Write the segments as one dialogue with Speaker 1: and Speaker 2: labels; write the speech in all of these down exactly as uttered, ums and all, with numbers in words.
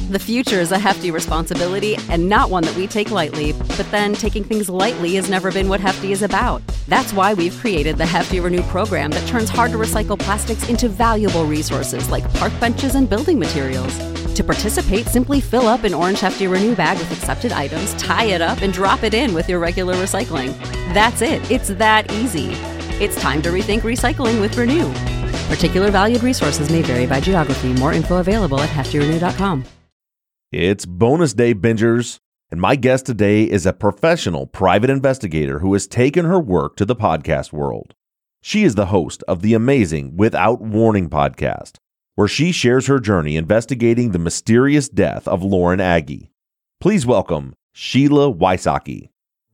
Speaker 1: The future is a hefty responsibility and not one that we take lightly, but then taking things lightly has never been what Hefty is about. That's why we've created the Hefty Renew program that turns hard-to-recycle plastics into valuable resources like park benches and building materials. To participate, simply fill up an orange Hefty Renew bag with accepted items, tie it up, and drop it in with your regular recycling. That's it. It's that easy. It's time to rethink recycling with Renew. Particular valued resources may vary by geography. More info available at hefty renew dot com.
Speaker 2: It's bonus day, bingers, and my guest today is a professional private investigator who has taken her work to the podcast world. She is the host of the amazing Without Warning podcast, where she shares her journey investigating the mysterious death of Lauren Agee. Please welcome Sheila Wysocki.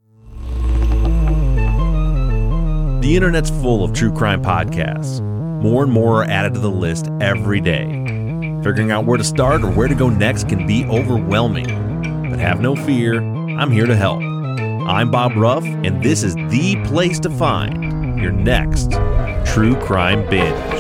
Speaker 2: The internet's full of true crime podcasts. More and more are added to the list every day. Figuring out where to start or where to go next can be overwhelming. But have no fear, I'm here to help. I'm Bob Ruff, and this is the place to find your next true crime binge.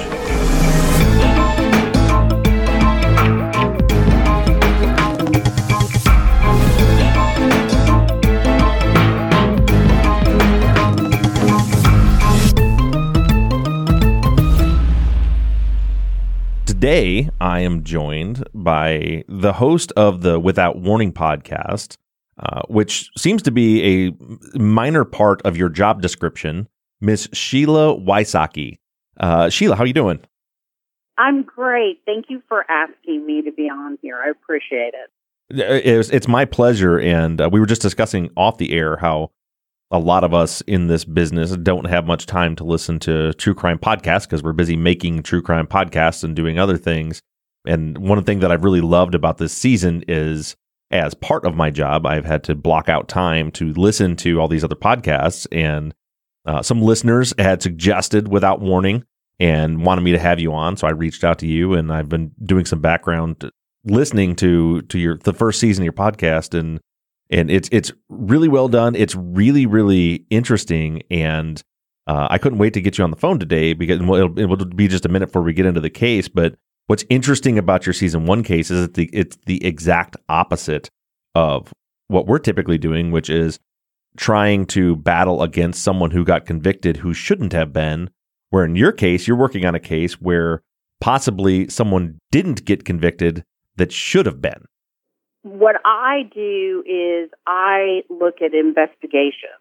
Speaker 2: Today, I am joined by the host of the Without Warning podcast, uh, which seems to be a minor part of your job description, Miss Sheila Wysocki. Uh, Sheila, how are you doing?
Speaker 3: I'm great. Thank you for asking me to be on here. I appreciate it.
Speaker 2: It's, it's my pleasure, and uh, we were just discussing off the air how a lot of us in this business don't have much time to listen to true crime podcasts because we're busy making true crime podcasts and doing other things. And one thing that I've really loved about this season is, as part of my job, I've had to block out time to listen to all these other podcasts. And uh, some listeners had suggested Without Warning and wanted me to have you on. So I reached out to you, and I've been doing some background listening to to your the first season of your podcast, and And it's it's really well done. It's really, really interesting. And uh, I couldn't wait to get you on the phone today because well, it'll, it will be just a minute before we get into the case. But what's interesting about your season one case is that the, it's the exact opposite of what we're typically doing, which is trying to battle against someone who got convicted who shouldn't have been. Where in your case, you're working on a case where possibly someone didn't get convicted that should have been.
Speaker 3: What I do is I look at investigations.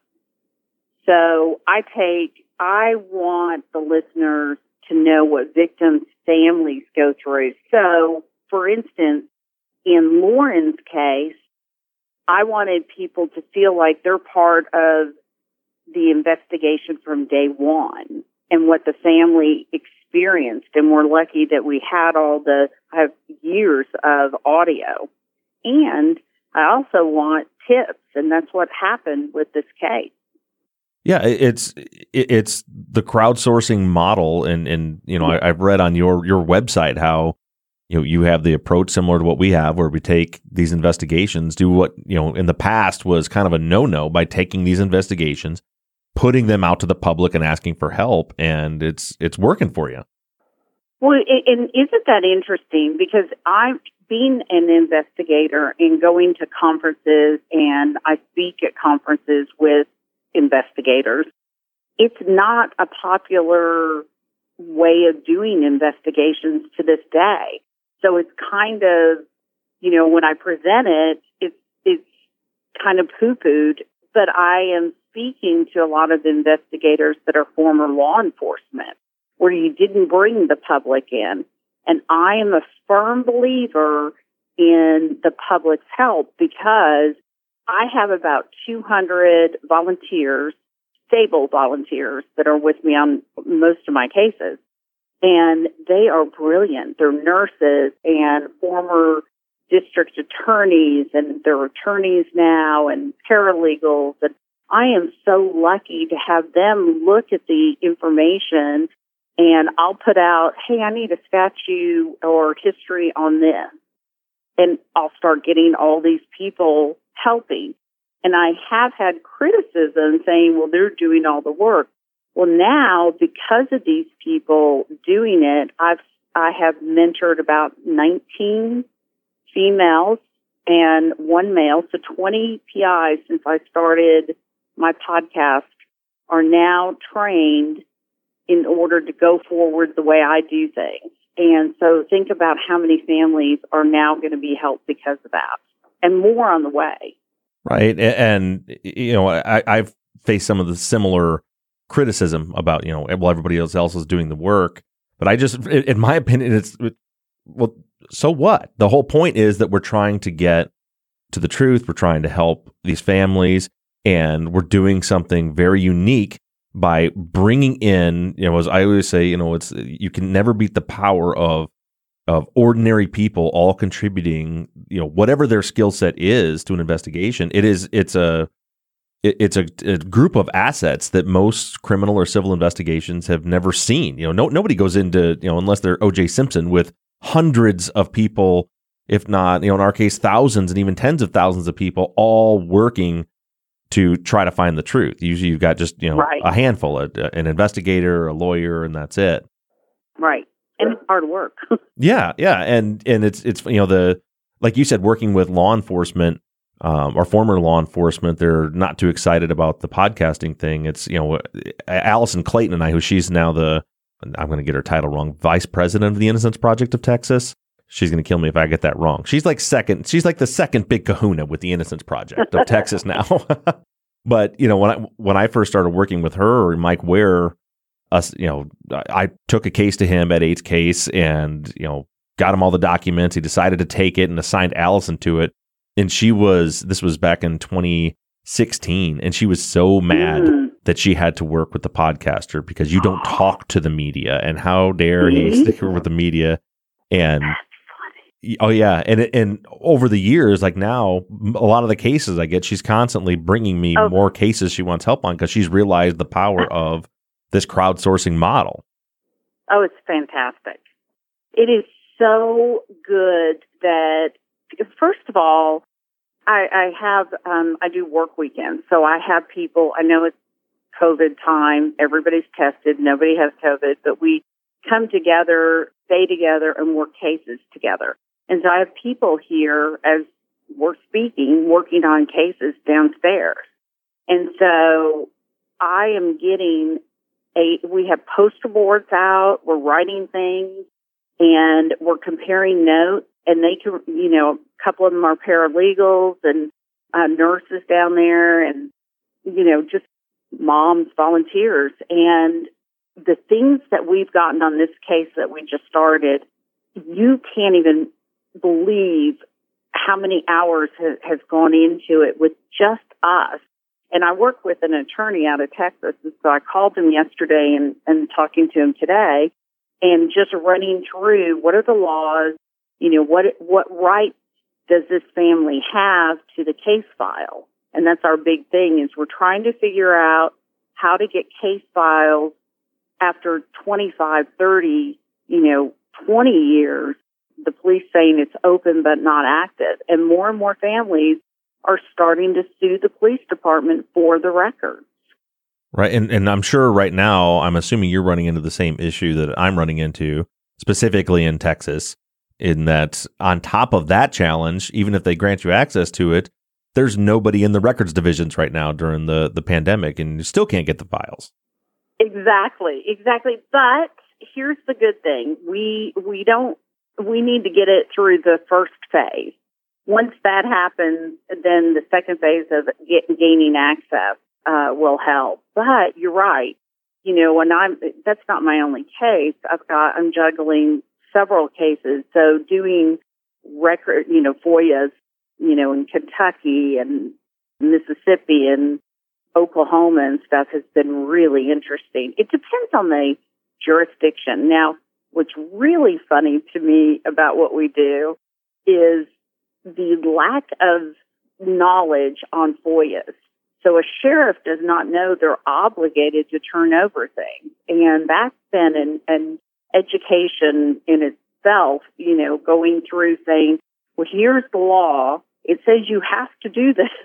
Speaker 3: So I take, I want the listeners to know what victims' families go through. So, for instance, in Lauren's case, I wanted people to feel like they're part of the investigation from day one and what the family experienced. And we're lucky that we had all the, I have years of audio. And I also want tips, and that's what happened with this case.
Speaker 2: Yeah, it's it's the crowdsourcing model, and and you know I, I've read on your your website how you know you have the approach similar to what we have, where we take these investigations, do what you know in the past was kind of a no-no by taking these investigations, putting them out to the public, and asking for help, and it's it's working for you.
Speaker 3: Well, and isn't that interesting? Because I've been an investigator and going to conferences, and I speak at conferences with investigators. It's not a popular way of doing investigations to this day. So it's kind of, you know, when I present it, it's, it's kind of poo-pooed, but I am speaking to a lot of investigators that are former law enforcement, where you didn't bring the public in. And I am a firm believer in the public's help because I have about two hundred volunteers, stable volunteers, that are with me on most of my cases. And they are brilliant. They're nurses and former district attorneys, and they're attorneys now and paralegals. And I am so lucky to have them look at the information, and I'll put out, hey, I need a statute or history on this. And I'll start getting all these people helping. And I have had criticism saying, well, they're doing all the work. Well, now, because of these people doing it, I've, I have mentored about nineteen females and one male. So twenty P Is since I started my podcast are now trained in order to go forward the way I do things. And so think about how many families are now going to be helped because of that, and more on the way.
Speaker 2: Right. And, you know, I, I've faced some of the similar criticism about, you know, well, everybody else, else is doing the work. But I just, in my opinion, it's, well, so what? The whole point is that we're trying to get to the truth. We're trying to help these families, and we're doing something very unique by bringing in, you know, as I always say, you know, it's, you can never beat the power of of ordinary people all contributing, you know, whatever their skill set is to an investigation. It is, it's a, it, it's a, a group of assets that most criminal or civil investigations have never seen. You know, no, nobody goes into, you know, unless they're O J Simpson, with hundreds of people, if not, you know, in our case, thousands and even tens of thousands of people all working to try to find the truth. Usually you've got just, you know,
Speaker 3: right.
Speaker 2: a handful, a, an investigator, a lawyer, and that's it.
Speaker 3: Right. And it's hard work.
Speaker 2: yeah, yeah, and and it's it's you know, the, like you said, working with law enforcement, um, or former law enforcement, they're not too excited about the podcasting thing. It's, you know, Allison Clayton and I, who she's now the, I'm going to get her title wrong, vice president of the Innocence Project of Texas. She's going to kill me if I get that wrong. She's like second. She's like the second big kahuna with the Innocence Project of Texas now. But, you know, when I when I first started working with her or Mike Ware, us, you know, I took a case to him, Ed Eight's case, and, you know, got him all the documents. He decided to take it and assigned Allison to it. And she was, this was back in twenty sixteen, and she was so mad mm. that she had to work with the podcaster because you don't talk to the media, and how dare he stick her with the media. And oh yeah, and and over the years, like now, a lot of the cases I get, she's constantly bringing me oh. more cases she wants help on because she's realized the power of this crowdsourcing model.
Speaker 3: Oh, it's fantastic. It is so good that, first of all, I, I have, um, I do work weekends. So I have people, I know it's COVID time, everybody's tested, nobody has COVID, but we come together, stay together, and work cases together. And so I have people here, as we're speaking, working on cases downstairs. And so I am getting a, we have poster boards out, we're writing things, and we're comparing notes, and they can, you know, a couple of them are paralegals and uh, nurses down there, and, you know, just moms, volunteers. And the things that we've gotten on this case that we just started, you can't even believe how many hours ha- has gone into it with just us. And I work with an attorney out of Texas, and so I called him yesterday and, and talking to him today, and just running through what are the laws, you know, what what rights does this family have to the case file? And that's our big thing, is we're trying to figure out how to get case files after twenty-five, thirty, you know, twenty years, the police saying it's open but not active. And more and more families are starting to sue the police department for the records.
Speaker 2: Right. And and I'm sure right now, I'm assuming you're running into the same issue that I'm running into, specifically in Texas, in that on top of that challenge, even if they grant you access to it, there's nobody in the records divisions right now during the, the pandemic, and you still can't get the files.
Speaker 3: Exactly. Exactly. But here's the good thing. We, we don't, we need to get it through the first phase. Once that happens, then the second phase of get, gaining access uh, will help. But you're right. You know, when I'm, that's not my only case. I've got, I'm juggling several cases. So doing record, you know, FOIAs, you know, in Kentucky and Mississippi and Oklahoma and stuff has been really interesting. It depends on the jurisdiction. Now, what's really funny to me about what we do is the lack of knowledge on FOIAs. So a sheriff does not know they're obligated to turn over things. And that's been an, an education in itself, you know, going through saying, well, here's the law. It says you have to do this.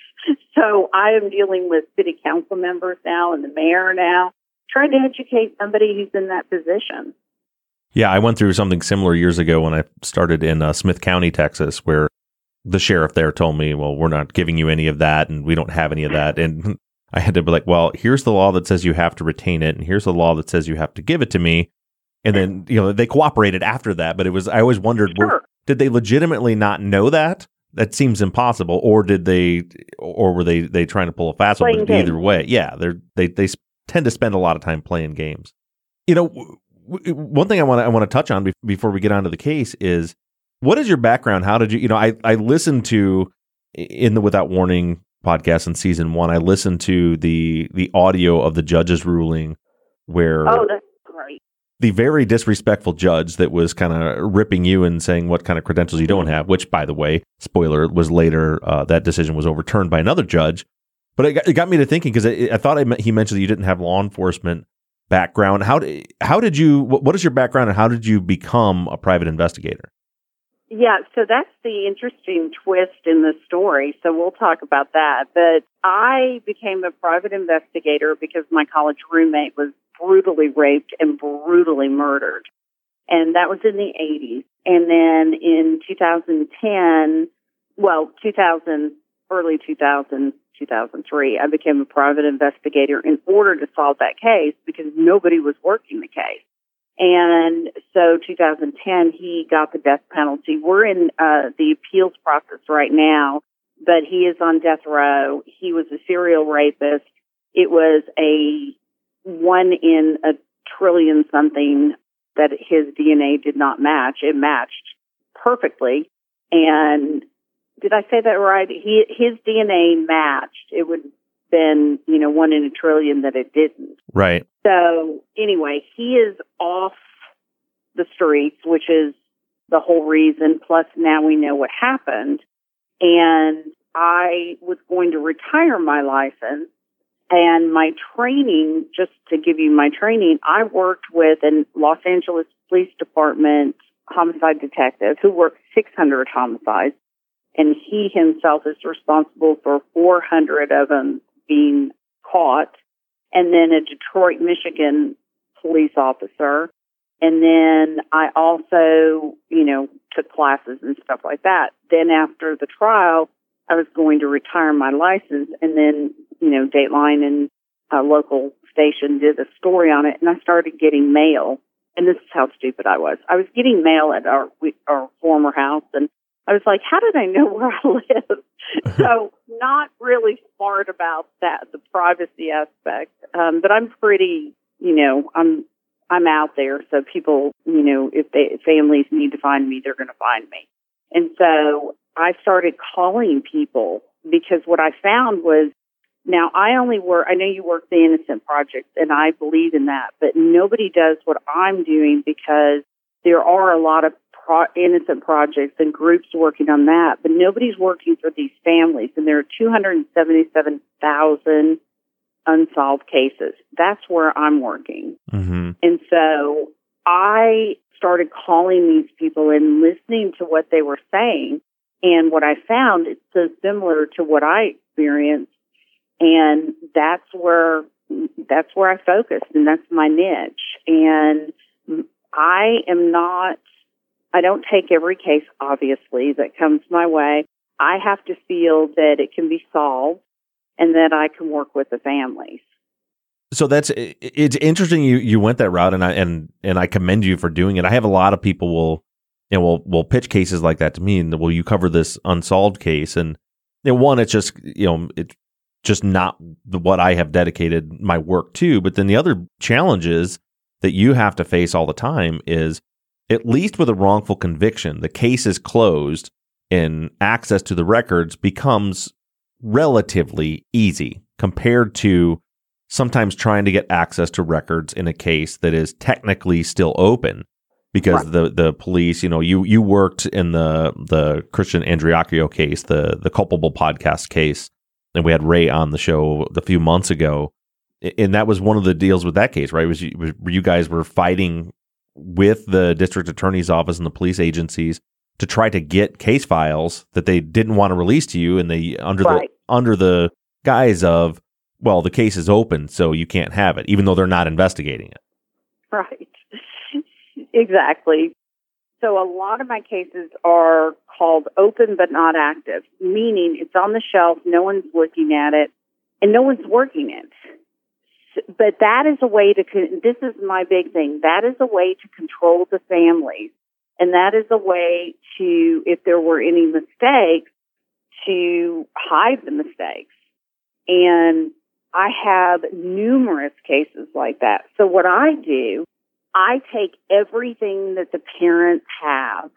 Speaker 3: So I am dealing with city council members now and the mayor now, trying to educate somebody who's in that position.
Speaker 2: Yeah, I went through something similar years ago when I started in uh, Smith County, Texas, where the sheriff there told me, well, we're not giving you any of that and we don't have any of that. And I had to be like, well, here's the law that says you have to retain it. And here's the law that says you have to give it to me. And then, you know, they cooperated after that. But it was, I always wondered,
Speaker 3: Sure.
Speaker 2: were, did they legitimately not know that? That seems impossible. Or did they, or were they, they trying to pull a fast one? But either way, yeah, they're, they, they tend to spend a lot of time playing games. You know, w- one thing I want to, I want to touch on be- before we get onto the case is, what is your background? How did you, you know, I, I listened to in the Without Warning podcast in season one, I listened to the, the audio of the judge's ruling where
Speaker 3: Oh, that's great.
Speaker 2: the very disrespectful judge that was kind of ripping you and saying what kind of credentials you don't have, which, by the way, spoiler, was later, uh, that decision was overturned by another judge. But it got, it got me to thinking, because I, I thought I, he mentioned that you didn't have law enforcement background. How did, how did you, what, what is your background and how did you become a private investigator?
Speaker 3: Yeah, so that's the interesting twist in the story. So we'll talk about that. But I became a private investigator because my college roommate was brutally raped and brutally murdered. And that was in the eighties. And then in two thousand ten, well, two thousand, early two thousand, two thousand three, I became a private investigator in order to solve that case because nobody was working the case. And so two thousand ten, he got the death penalty. We're in uh, the appeals process right now, but he is on death row. He was a serial rapist. It was a one in a trillion something that his D N A did not match. It matched perfectly. And did I say that right? He, his D N A matched. It would have been, you know, one in a trillion that it didn't.
Speaker 2: Right.
Speaker 3: So anyway, he is off the streets, which is the whole reason. Plus now we know what happened. And I was going to retire my license and my training, just to give you my training, I worked with a Los Angeles Police Department homicide detective who worked six hundred homicides. And he himself is responsible for four hundred of them being caught. And then a Detroit, Michigan police officer. And then I also, you know, took classes and stuff like that. Then after the trial, I was going to retire my license. And then, you know, Dateline and a local station did a story on it. And I started getting mail. And this is how stupid I was. I was getting mail at our, our former house. And I was like, how did I know where I live? So not really smart about that, the privacy aspect. Um, but I'm pretty, you know, I'm I'm out there. So people, you know, if they if families need to find me, they're going to find me. And so I started calling people because what I found was, now I only work, I know you work the Innocent Project, and I believe in that, but nobody does what I'm doing because there are a lot of Pro- innocent projects and groups working on that, but nobody's working for these families. And there are two hundred seventy-seven thousand unsolved cases. That's where I'm working. Mm-hmm. And so I started calling these people and listening to what they were saying. And what I found is so similar to what I experienced. And that's where, that's where I focused, and that's my niche. And I am not, I don't take every case, obviously, that comes my way. I have to feel that it can be solved and that I can work with the families.
Speaker 2: So that's, it's interesting you, you went that route, and I and and I commend you for doing it. I have a lot of people will, you know, will will pitch cases like that to me, and will you cover this unsolved case? And you know, one, it's just, you know, it's just not the, what I have dedicated my work to. But then the other challenges that you have to face all the time is, at least with a wrongful conviction, the case is closed and access to the records becomes relatively easy compared to sometimes trying to get access to records in a case that is technically still open because right. the, the police, you know, you, you worked in the, the Christian Andriacchio case, the, the Culpable podcast case, and we had Ray on the show a few months ago. And that was one of the deals with that case, right? Was you, was you guys were fighting with the district attorney's office and the police agencies to try to get case files that they didn't want to release to you, and they under right. the under the guise of, well, the case is open, so you can't have it, even though they're not investigating it.
Speaker 3: Right. Exactly. So a lot of my cases are called open but not active, meaning it's on the shelf, no one's looking at it, and no one's working it. But that is a way to, this is my big thing, that is a way to control the families. And that is a way to, if there were any mistakes, to hide the mistakes. And I have numerous cases like that. So what I do, I take everything that the parents have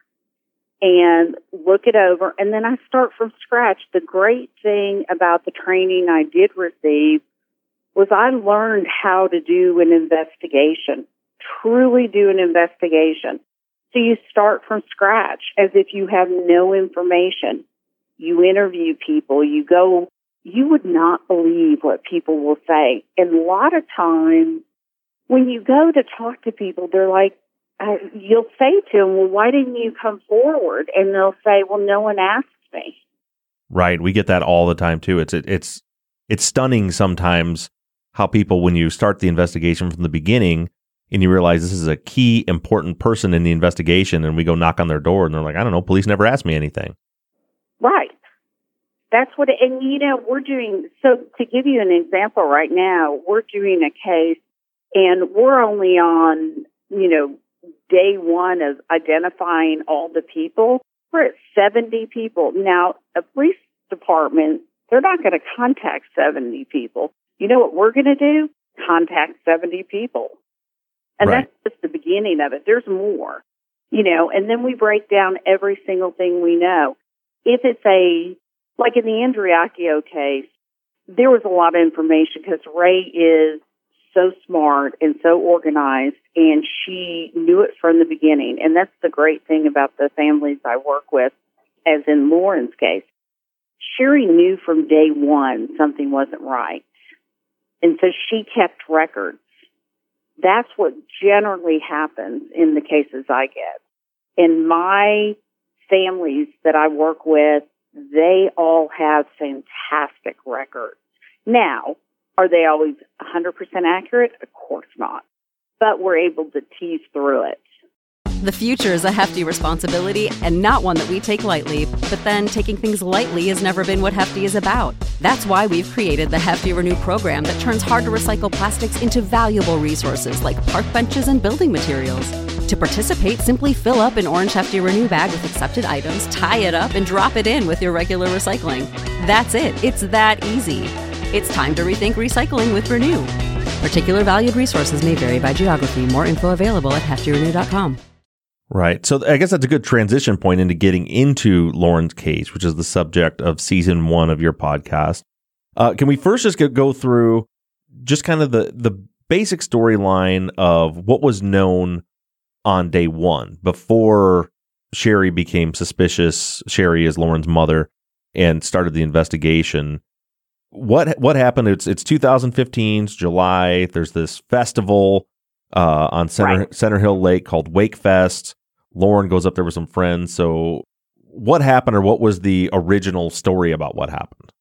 Speaker 3: and look it over, and then I start from scratch. The great thing about the training I did receive was I learned how to do an investigation, truly do an investigation. So you start from scratch as if you have no information. You interview people, you go, you would not believe what people will say. And a lot of times when you go to talk to people, they're like, uh, you'll say to them, well, why didn't you come forward? And they'll say, well, no one asked me.
Speaker 2: Right. We get that all the time too. It's, it, it's, it's stunning sometimes how people, when you start the investigation from the beginning and you realize this is a key important person in the investigation, and we go knock on their door and they're like, I don't know, police never asked me anything.
Speaker 3: Right. That's what, it, and you know, we're doing, so to give you an example right now, we're doing a case and we're only on, you know, day one of identifying all the people. We're at seventy people. Now, a police department, they're not going to contact seventy people. You know what we're going to do? Contact seventy people. And
Speaker 2: right.
Speaker 3: That's just the beginning of it. There's more, you know, and then we break down every single thing we know. If it's a, like in the Andriacchio case, there was a lot of information because Ray is so smart and so organized, and she knew it from the beginning. And that's the great thing about the families I work with, as in Lauren's case. Sherry knew from day one something wasn't right. And so she kept records. That's what generally happens in the cases I get. In my families that I work with, they all have fantastic records. Now, are they always one hundred percent accurate? Of course not. But we're able to tease through it.
Speaker 1: The future is a hefty responsibility and not one that we take lightly. But then taking things lightly has never been what Hefty is about. That's why we've created the Hefty Renew program that turns hard-to-recycle plastics into valuable resources like park benches and building materials. To participate, simply fill up an orange Hefty Renew bag with accepted items, tie it up, and drop it in with your regular recycling. That's it. It's that easy. It's time to rethink recycling with Renew. Particular valued resources may vary by geography. More info available at hefty renew dot com.
Speaker 2: Right. So I guess that's a good transition point into getting into Lauren's case, which is the subject of season one of your podcast. Uh, can we first just get, go through just kind of the, the basic storyline of what was known on day one before Sherry became suspicious? Sherry is Lauren's mother, and started the investigation. What what happened? It's it's two thousand fifteen, it's July. There's this festival uh, on Center right. Center Hill Lake called Wake Fest. Lauren goes up there with some friends. So what happened, or what was the original story about what happened?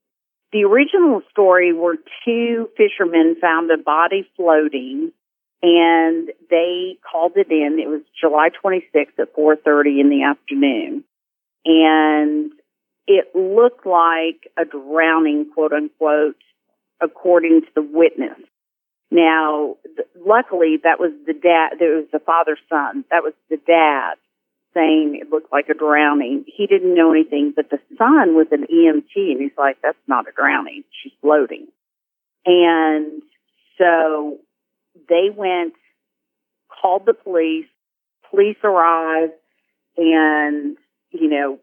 Speaker 3: The original story were two fishermen found a body floating, and they called it in. It was July twenty-sixth at four thirty in the afternoon. And it looked like a drowning, quote unquote, according to the witness. Now, th- luckily, that was the dad. There was the father's son. That was the dad saying it looked like a drowning. He didn't know anything, but the son was an E M T, and he's like, that's not a drowning. She's floating. And so they went, called the police. Police arrived, and, you know,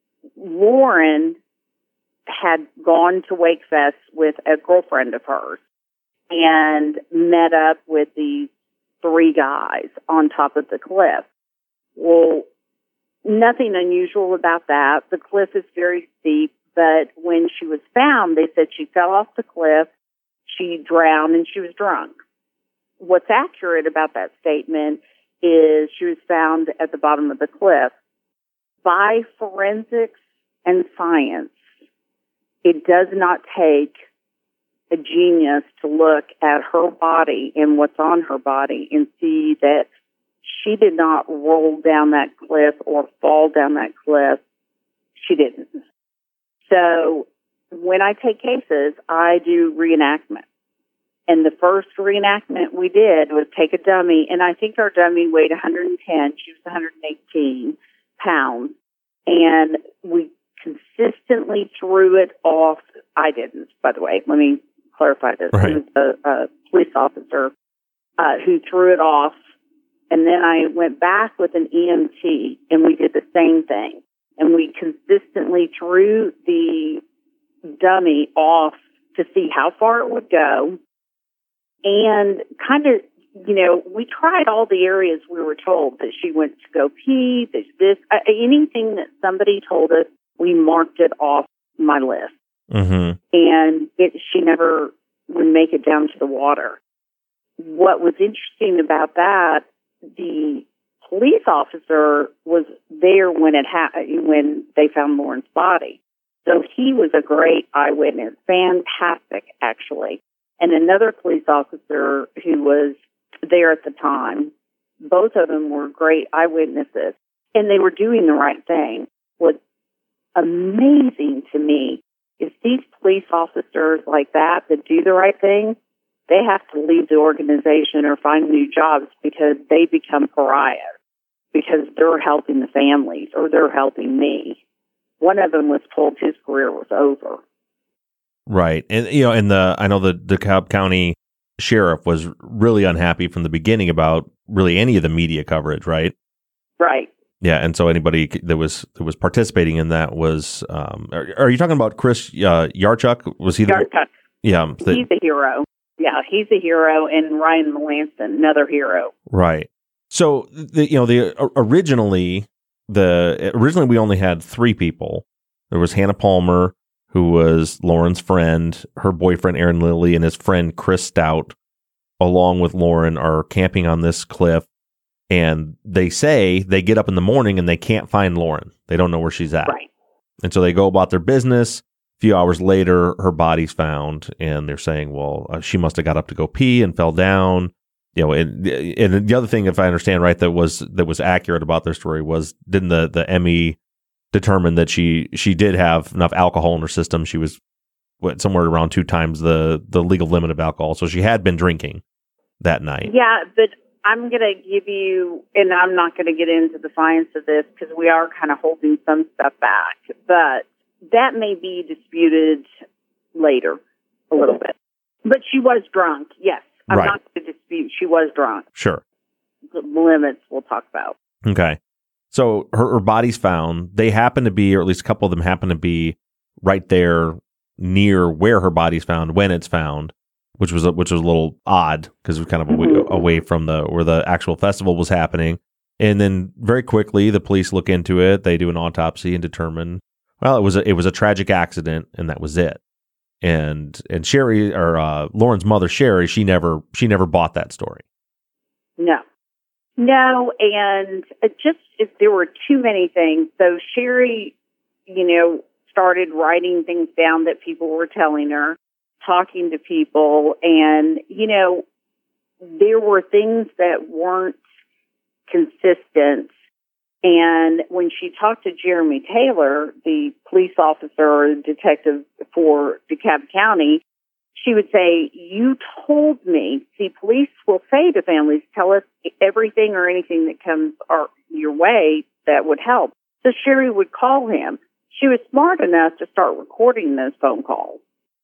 Speaker 3: Lauren had gone to Wake Fest with a girlfriend of hers and met up with these three guys on top of the cliff. Well, nothing unusual about that. The cliff is very steep, but when she was found, they said she fell off the cliff, she drowned, and she was drunk. What's accurate about that statement is she was found at the bottom of the cliff. By forensics and science, it does not take a genius to look at her body and what's on her body and see that she did not roll down that cliff or fall down that cliff. She didn't. So when I take cases, I do reenactment. And the first reenactment we did was take a dummy, and I think our dummy weighed one hundred ten. She was one hundred eighteen pounds. And we consistently threw it off. I didn't, by the way. Let me clarify this.
Speaker 2: Right.
Speaker 3: It was a, a police officer uh, who threw it off. And then I went back with an E M T, and we did the same thing. And we consistently threw the dummy off to see how far it would go. And kind of, you know, we tried all the areas we were told that she went to go pee, this, this uh, anything that somebody told us, we marked it off my list.
Speaker 2: Mm-hmm.
Speaker 3: And it, she never would make it down to the water. What was interesting about that, the police officer was there when it ha- when they found Lauren's body. So he was a great eyewitness, fantastic, actually. And another police officer who was there at the time, both of them were great eyewitnesses, and they were doing the right thing. What's amazing to me is these police officers like that that do the right thing, they have to leave the organization or find new jobs because they become pariahs, because they're helping the families or they're helping me. One of them was told his career was over.
Speaker 2: Right. And, you know, and the, I know the DeKalb County sheriff was really unhappy from the beginning about really any of the media coverage, right?
Speaker 3: Right.
Speaker 2: Yeah. And so anybody that was, that was participating in that was, um, are, are you talking about Chris uh, Yarchuk? Was he the,
Speaker 3: Yarchuk.
Speaker 2: Yeah. The,
Speaker 3: he's a hero. Yeah. He's a hero. And Ryan Melanson, another hero.
Speaker 2: Right. So, the, you know, the originally, the, originally we only had three people. There was Hannah Palmer, who was Lauren's friend, her boyfriend, Aaron Lilly, and his friend, Chris Stout, along with Lauren, are camping on this cliff. And they say they get up in the morning and they can't find Lauren. They don't know where she's at.
Speaker 3: Right. And
Speaker 2: so they go about their business. A few hours later, her body's found, and they're saying, well, uh, she must have got up to go pee and fell down. You know, and, and the other thing, if I understand right, that was that was accurate about their story was, didn't the, the M E determined that she she did have enough alcohol in her system. She was what, somewhere around two times the the legal limit of alcohol, so she had been drinking that night.
Speaker 3: Yeah, but I'm going to give you, and I'm not going to get into the science of this because we are kind of holding some stuff back, but that may be disputed later a little bit. But she was drunk, yes. I'm
Speaker 2: right.
Speaker 3: not going to dispute she was drunk.
Speaker 2: Sure.
Speaker 3: The limits we'll talk about.
Speaker 2: Okay. So her, her body's found. They happen to be, or at least a couple of them happen to be right there near where her body's found when it's found, which was a, which was a little odd because it was kind of away,
Speaker 3: Mm-hmm.
Speaker 2: away from the where the actual festival was happening. And then very quickly, the police look into it. They do an autopsy and determine, well, it was a, it was a tragic accident, and that was it. And and Sherry, or uh, Lauren's mother, Sherry, she never she never bought that story.
Speaker 3: No. No, and it just if there were too many things. So Sherry, you know, started writing things down that people were telling her, talking to people, and, you know, there were things that weren't consistent. And when she talked to Jeremy Taylor, the police officer or detective for DeKalb County, she would say, you told me. See, police will say to families, tell us everything or anything that comes our, your way that would help. So Sherry would call him. She was smart enough to start recording those phone calls.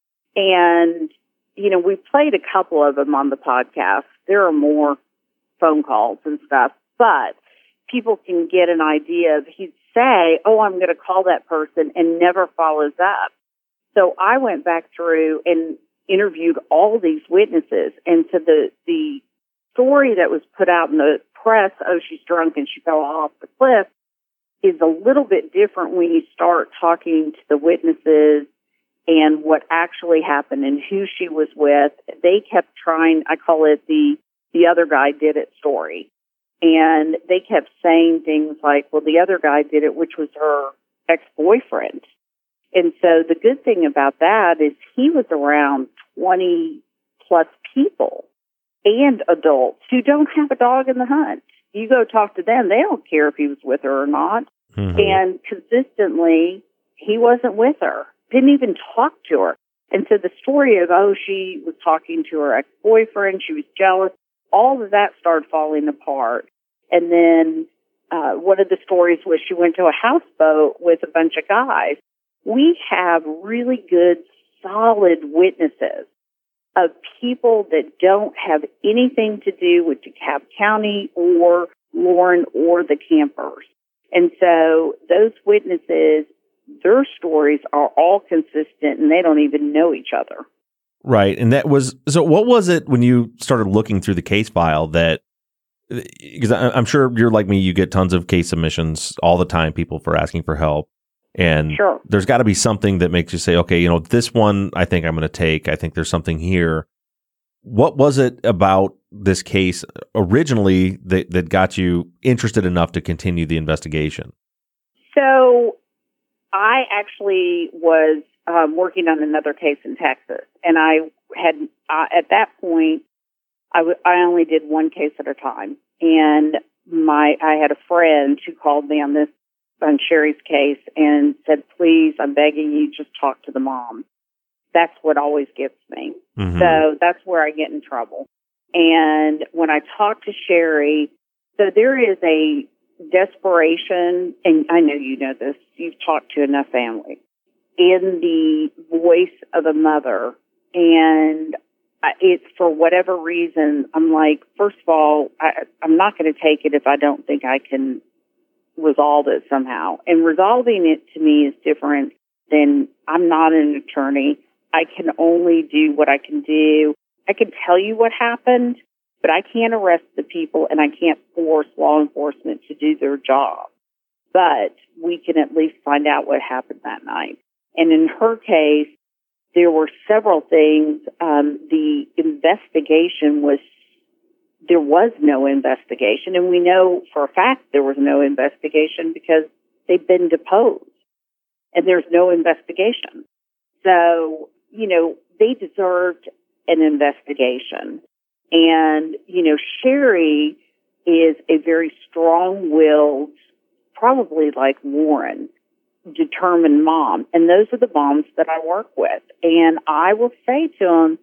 Speaker 3: And, you know, we played a couple of them on the podcast. There are more phone calls and stuff, but people can get an idea of, he'd say, oh, I'm going to call that person, and never follows up. So I went back through and interviewed all these witnesses. And so the, the story that was put out in the press, oh, she's drunk and she fell off the cliff, is a little bit different when you start talking to the witnesses and what actually happened and who she was with. They kept trying, I call it the, the other guy did it story. And they kept saying things like, well, the other guy did it, which was her ex-boyfriend. And so the good thing about that is he was around twenty plus people and adults who don't have a dog in the hunt. You go talk to them. They don't care if he was with her or not. Mm-hmm. And consistently, he wasn't with her. Didn't even talk to her. And so the story of, oh, she was talking to her ex-boyfriend, she was jealous, all of that started falling apart. And then uh, one of the stories was she went to a houseboat with a bunch of guys. We have really good, solid witnesses of people that don't have anything to do with DeKalb County or Lauren or the campers. And so those witnesses, their stories are all consistent and they don't even know each other.
Speaker 2: Right. And that was, so what was it when you started looking through the case file that, because I'm sure you're like me, you get tons of case submissions all the time, people for asking for help. And
Speaker 3: sure.
Speaker 2: There's got to be something that makes you say, okay, you know, this one I think I'm going to take. I think there's something here. What was it about this case originally that, that got you interested enough to continue the investigation?
Speaker 3: So I actually was um, working on another case in Texas, and I had, uh, at that point, I, w- I only did one case at a time. And my I had a friend who called me on this, on Sherry's case, and said, please, I'm begging you, just talk to the mom. That's what always gets me. Mm-hmm. So that's where I get in trouble. And when I talk to Sherry, so there is a desperation, and I know you know this, you've talked to enough families, in the voice of a mother. And it's for whatever reason, I'm like, first of all, I, I'm not going to take it if I don't think I can resolve it somehow. And resolving it to me is different than, I'm not an attorney. I can only do what I can do. I can tell you what happened, but I can't arrest the people and I can't force law enforcement to do their job. But we can at least find out what happened that night. And in her case, there were several things. Um, the investigation was, there was no investigation. And we know for a fact there was no investigation because they've been deposed and there's no investigation. So, you know, they deserved an investigation. And, you know, Sherry is a very strong-willed, probably like Lauren, determined mom. And those are the moms that I work with. And I will say to them,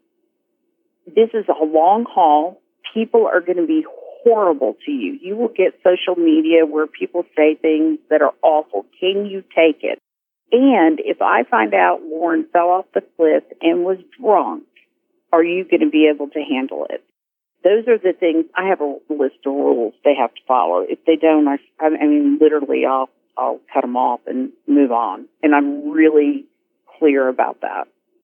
Speaker 3: this is a long haul. People are going to be horrible to you. You will get social media where people say things that are awful. Can you take it? And if I find out Lauren fell off the cliff and was drunk, are you going to be able to handle it? Those are the things. I have a list of rules they have to follow. If they don't, I, I mean, literally, I'll I'll cut them off and move on. And I'm really clear about that.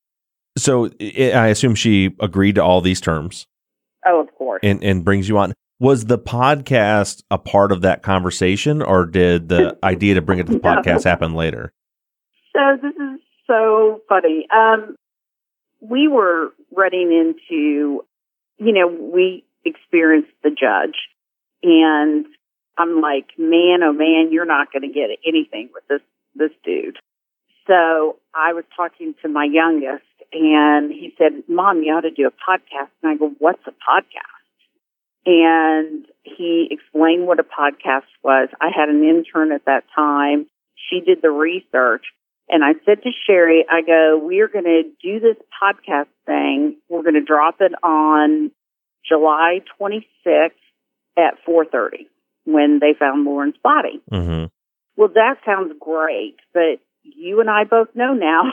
Speaker 2: So I assume she agreed to all these terms.
Speaker 3: Oh, of course.
Speaker 2: And and brings you on. Was the podcast a part of that conversation, or did the idea to bring it to the no. podcast happen later?
Speaker 3: So this is so funny. Um, we were running into, you know, we experienced the judge, and I'm like, man, oh man, you're not going to get anything with this this dude. So I was talking to my youngest, and he said, Mom, you ought to do a podcast. And I go, what's a podcast? And he explained what a podcast was. I had an intern at that time. She did the research. And I said to Sherry, I go, we are going to do this podcast thing. We're going to drop it on July twenty-sixth at four thirty when they found Lauren's body. Mm-hmm. Well, that sounds great, but you and I both know now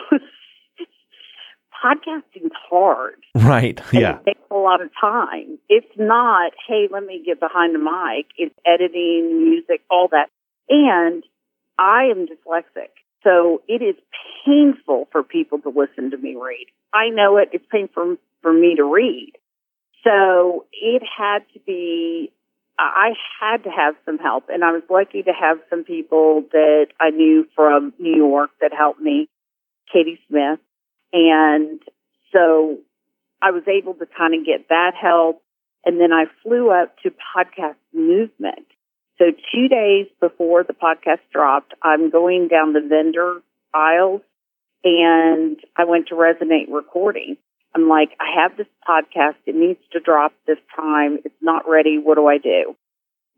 Speaker 3: podcasting's hard.
Speaker 2: Right, yeah.
Speaker 3: It takes a lot of time. It's not, hey, let me get behind the mic. It's editing, music, all that. And I am dyslexic. So it is painful for people to listen to me read. I know it. It's painful for me to read. So it had to be, I had to have some help. And I was lucky to have some people that I knew from New York that helped me, Katie Smith. And so I was able to kind of get that help. And then I flew up to Podcast Movement. So two days before the podcast dropped, I'm going down the vendor aisles, and I went to Resonate Recording. I'm like, I have this podcast. It needs to drop this time. It's not ready. What do I do?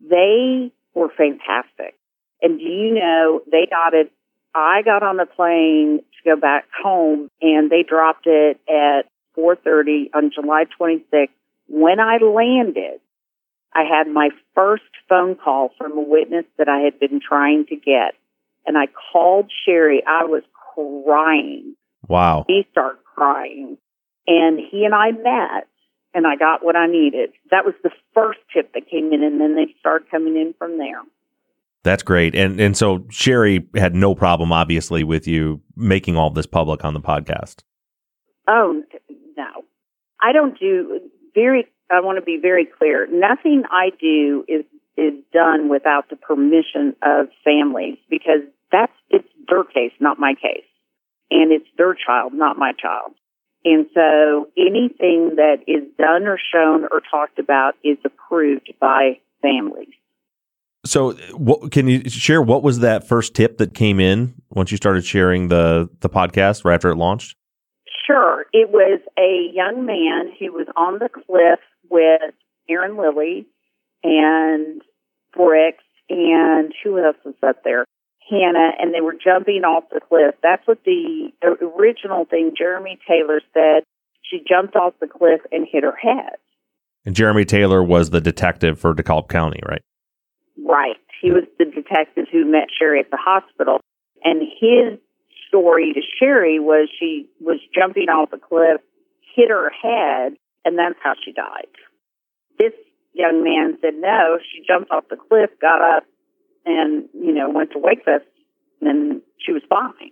Speaker 3: They were fantastic. And do you know, they got it, I got on the plane to go back home, and they dropped it at four thirty on July twenty-sixth. When I landed, I had my first phone call from a witness that I had been trying to get. And I called Sherry. I was crying.
Speaker 2: Wow.
Speaker 3: He started crying. And he and I met, and I got what I needed. That was the first tip that came in, and then they started coming in from there.
Speaker 2: That's great. And and so Sherry had no problem, obviously, with you making all this public on the podcast.
Speaker 3: Oh, no. I don't do very, I want to be very clear. Nothing I do is, is done without the permission of families, because that's, it's their case, not my case. And it's their child, not my child. And so anything that is done or shown or talked about is approved by families.
Speaker 2: So what, can you share what was that first tip that came in once you started sharing the, the podcast right after it launched?
Speaker 3: Sure. It was a young man who was on the cliff with Aaron Lilly and Bricks, and who else was up there? Hannah, and they were jumping off the cliff. That's what the original thing Jeremy Taylor said. She jumped off the cliff and hit her head.
Speaker 2: And Jeremy Taylor was the detective for DeKalb County, right?
Speaker 3: Right. He was the detective who met Sherry at the hospital. And his story to Sherry was she was jumping off a cliff, hit her head, and that's how she died. This young man said, no, she jumped off the cliff, got up, and, you know, went to Wakefest, and she was fine.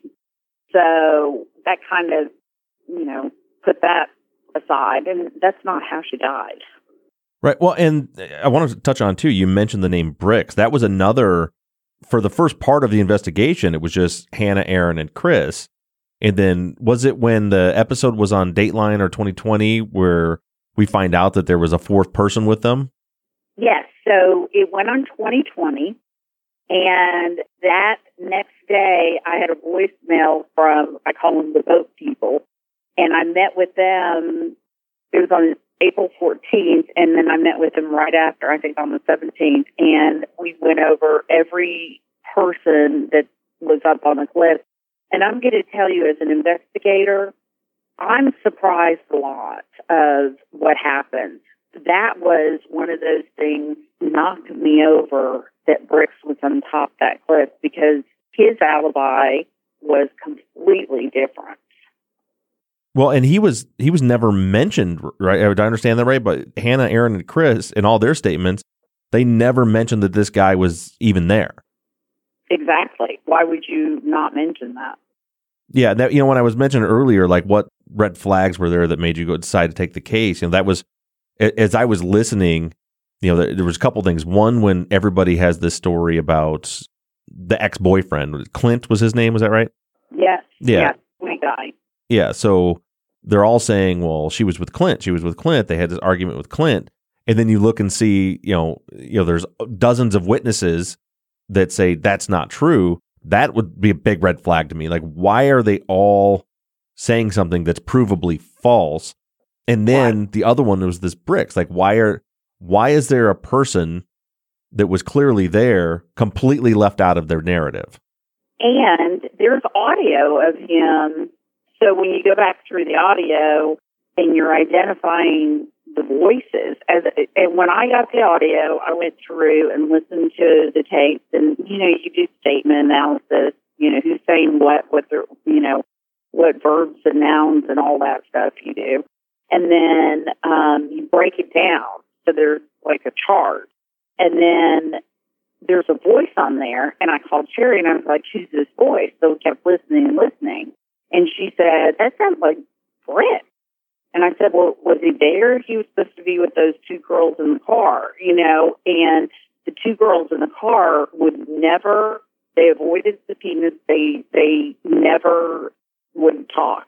Speaker 3: So that kind of, you know, put that aside, and that's not how she died.
Speaker 2: Right. Well, and I wanted to touch on, too, you mentioned the name Bricks. That was another, for the first part of the investigation, it was just Hannah, Aaron, and Chris. And then was it when the episode was on Dateline or twenty twenty where we find out that there was a fourth person with them?
Speaker 3: Yes. So it went on twenty twenty. And that next day, I had a voicemail from, I call them the boat people, and I met with them. It was on April fourteenth, and then I met with them right after, I think on the seventeenth, and we went over every person that was up on the cliff. And I'm going to tell you, as an investigator, I'm surprised a lot of what happened. That was one of those things knocked me over, that Bricks was on top of that cliff, because his alibi was completely different.
Speaker 2: Well, and he was he was never mentioned, right? Did I understand that right? But Hannah, Aaron, and Chris, in all their statements, they never mentioned that this guy was even there.
Speaker 3: Exactly. Why would you not mention that?
Speaker 2: Yeah, that, you know, when I was mentioning earlier, like what red flags were there that made you go decide to take the case? You know, that was, as I was listening, you know, there, there was a couple things. One, when everybody has this story about the ex-boyfriend, Clint was his name, was that right?
Speaker 3: Yes.
Speaker 2: Yeah.
Speaker 3: Yes, my guy.
Speaker 2: Yeah, so they're all saying, well, she was with Clint. She was with Clint. They had this argument with Clint. And then you look and see, you know, you know, there's dozens of witnesses that say that's not true. That would be a big red flag to me. Like, why are they all saying something that's provably false? And then the other one was this Bricks. Like, why are why is there a person that was clearly there completely left out of their narrative?
Speaker 3: And there's audio of him. So when you go back through the audio and you're identifying the voices, as and when I got the audio, I went through and listened to the tapes, and you know, you do statement analysis. You know, who's saying what, what they're, you know, what verbs and nouns and all that stuff you do, and then um, you break it down. So there's like a chart, and then there's a voice on there. And I called Sherry, and I was like, "Who's this voice?" So we kept listening and listening. And she said, that sounds like Brent. And I said, well, was he there? He was supposed to be with those two girls in the car, you know, and the two girls in the car would never, they avoided subpoenas. They, they never would talk.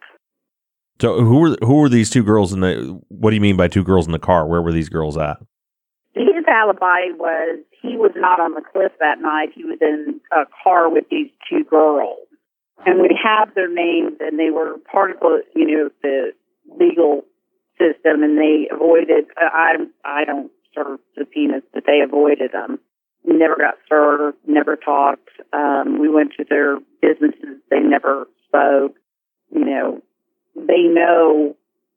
Speaker 2: So who were, who were these two girls in the, what do you mean by two girls in the car? Where were these girls at?
Speaker 3: His alibi was he was not on the cliff that night. He was in a car with these two girls. And we have their names, and they were part of the, you know, the legal system, and they avoided, I I don't serve subpoenas, but they avoided them. never got served, never talked. Um, we went to their businesses. They never spoke. You know, they know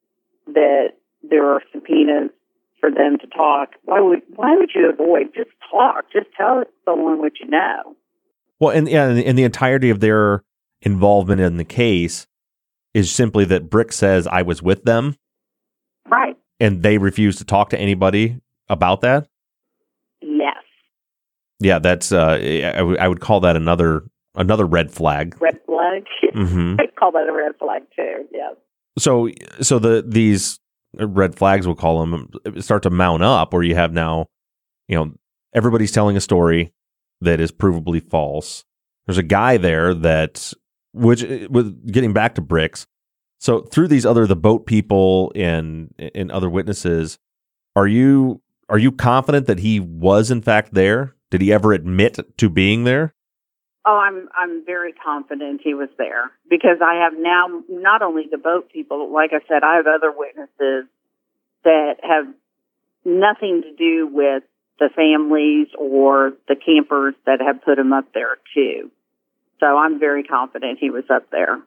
Speaker 3: that there are subpoenas for them to talk. Why would why would you avoid? Just talk. Just tell someone what you know.
Speaker 2: Well, and yeah, and, and the entirety of their involvement in the case is simply that Brick says, I was with them.
Speaker 3: Right.
Speaker 2: And they refuse to talk to anybody about that?
Speaker 3: Yes.
Speaker 2: Yeah, that's, uh, I, w- I would call that another another red flag.
Speaker 3: Red flag?
Speaker 2: Mm-hmm.
Speaker 3: I'd call that a red flag too, yeah.
Speaker 2: So, so the these red flags, we'll call them, start to mount up where you have now, you know, everybody's telling a story that is provably false. There's a guy there that, which, with getting back to Bricks, so through these other, the boat people and and other witnesses, are you are you confident that he was in fact there? Did he ever admit to being there?
Speaker 3: Oh, I'm I'm very confident he was there because I have now not only the boat people, like I said, I have other witnesses that have nothing to do with the families or the campers that have put him up there too. So I'm very confident he was up there.